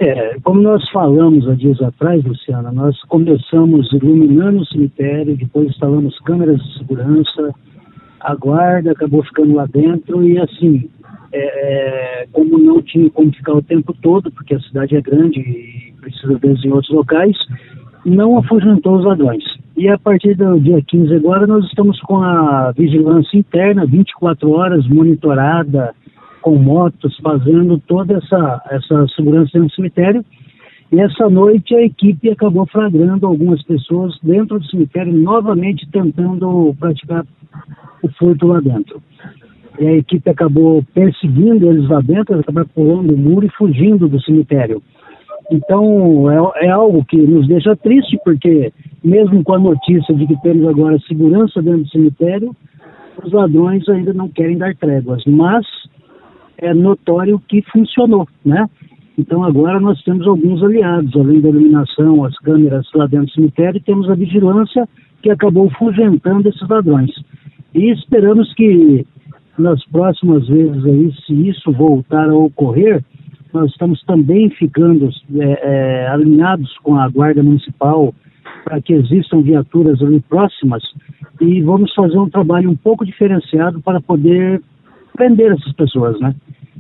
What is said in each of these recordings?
Como nós falamos há dias atrás, Luciana, nós começamos iluminando o cemitério, depois instalamos câmeras de segurança, a guarda acabou ficando lá dentro e assim, como não tinha como ficar o tempo todo, porque a cidade é grande e precisa vezes em outros locais, não afugentou os ladrões. E a partir do dia 15 agora nós estamos com a vigilância interna, 24 horas, monitorada, com motos, fazendo toda essa segurança no cemitério. E essa noite a equipe acabou flagrando algumas pessoas dentro do cemitério, novamente tentando praticar o furto lá dentro. E a equipe acabou perseguindo eles lá dentro, eles acabaram pulando o muro e fugindo do cemitério. Então é algo que nos deixa triste, porque mesmo com a notícia de que temos agora segurança dentro do cemitério, os ladrões ainda não querem dar tréguas, mas é notório que funcionou, né? Então agora nós temos alguns aliados, além da iluminação, as câmeras lá dentro do cemitério, temos a vigilância que acabou afugentando esses ladrões. E esperamos que nas próximas vezes aí, se isso voltar a ocorrer, nós estamos também ficando alinhados com a Guarda Municipal para que existam viaturas ali próximas e vamos fazer um trabalho um pouco diferenciado para poder prender essas pessoas, né?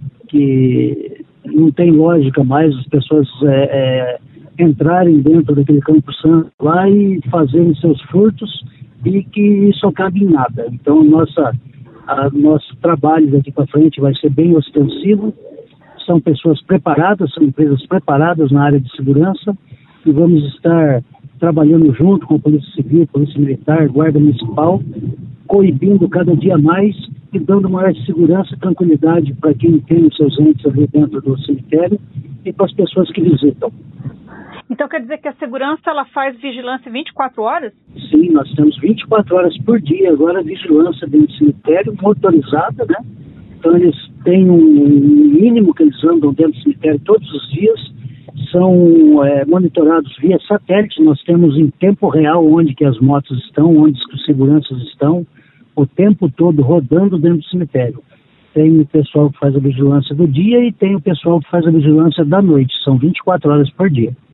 Que não tem lógica mais as pessoas entrarem dentro daquele Campo Santo lá e fazerem seus furtos e que isso acabe em nada. Então, nosso trabalho daqui para frente vai ser bem ostensivo. São pessoas preparadas, são empresas preparadas na área de segurança e vamos estar trabalhando junto com a Polícia Civil, Polícia Militar, Guarda Municipal, coibindo cada dia mais e dando maior segurança e tranquilidade para quem tem os seus entes ali dentro do cemitério e para as pessoas que visitam. Então quer dizer que a segurança ela faz vigilância 24 horas? Sim, nós temos 24 horas por dia agora vigilância dentro do cemitério, motorizada, né? Então eles têm um mínimo que eles andam dentro do cemitério todos os dias, são monitorados via satélite, nós temos em tempo real onde que as motos estão, onde que os seguranças estão, o tempo todo rodando dentro do cemitério. Tem o pessoal que faz a vigilância do dia e tem o pessoal que faz a vigilância da noite, são 24 horas por dia.